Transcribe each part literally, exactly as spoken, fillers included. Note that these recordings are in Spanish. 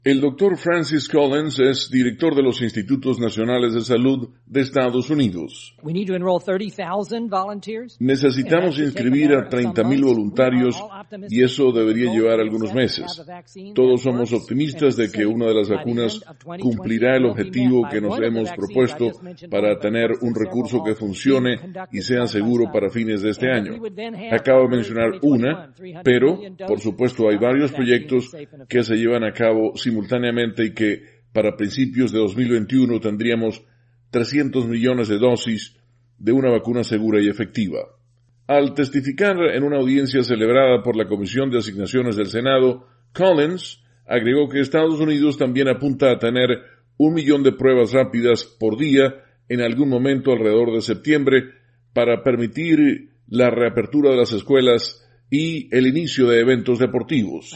El doctor Francis Collins es director de los Institutos Nacionales de Salud de Estados Unidos. Necesitamos inscribir a treinta mil voluntarios y eso debería llevar algunos meses. Todos somos optimistas de que una de las vacunas cumplirá el objetivo que nos hemos propuesto para tener un recurso que funcione y sea seguro para fines de este año. Acabo de mencionar una, pero por supuesto hay varios proyectos que se llevan a cabo simultáneamente y que para principios de dos mil veintiuno tendríamos trescientos millones de dosis de una vacuna segura y efectiva. Al testificar en una audiencia celebrada por la Comisión de Asignaciones del Senado, Collins agregó que Estados Unidos también apunta a tener un millón de pruebas rápidas por día en algún momento alrededor de septiembre para permitir la reapertura de las escuelas y el inicio de eventos deportivos.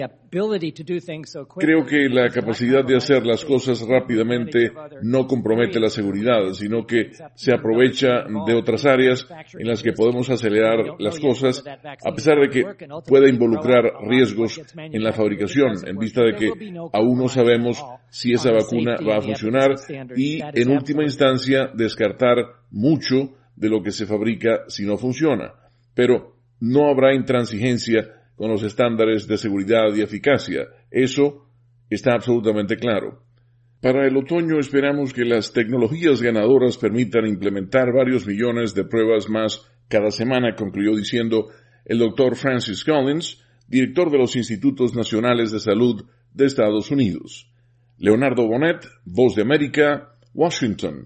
Creo que la capacidad de hacer las cosas rápidamente no compromete la seguridad, sino que se aprovecha de otras áreas en las que podemos acelerar las cosas, a pesar de que puede involucrar riesgos en la fabricación, en vista de que aún no sabemos si esa vacuna va a funcionar y, en última instancia, descartar mucho de lo que se fabrica si no funciona. Pero no habrá intransigencia con los estándares de seguridad y eficacia. Eso está absolutamente claro. Para el otoño esperamos que las tecnologías ganadoras permitan implementar varios millones de pruebas más cada semana, concluyó diciendo el doctor Francis Collins, director de los Institutos Nacionales de Salud de Estados Unidos. Leonardo Bonet, Voz de América, Washington.